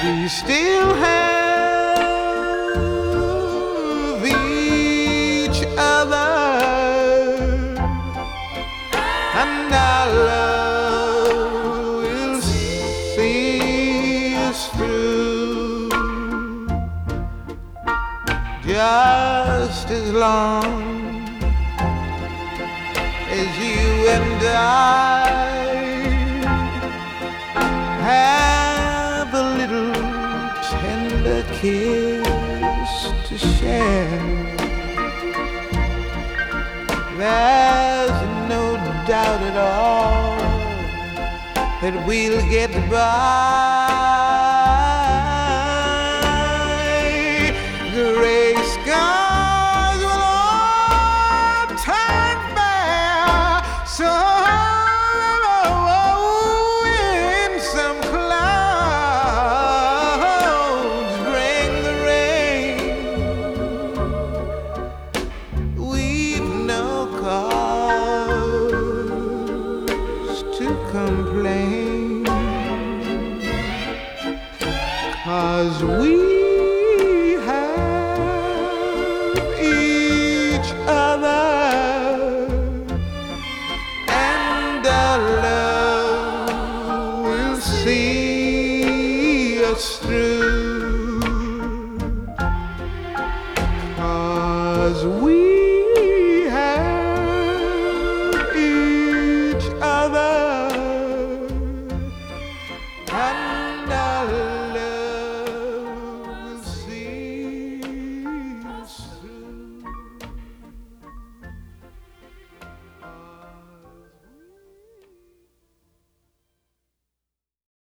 we still have each other, and our love will see us through just as long as you and I have a little tender kiss to share. There's no doubt at all that we'll get by. Gray skies will all turn fair, so when some clouds bring the rain, we've no cause to complain, 'cause we have each other, and our love will see us through, 'cause we have each other, and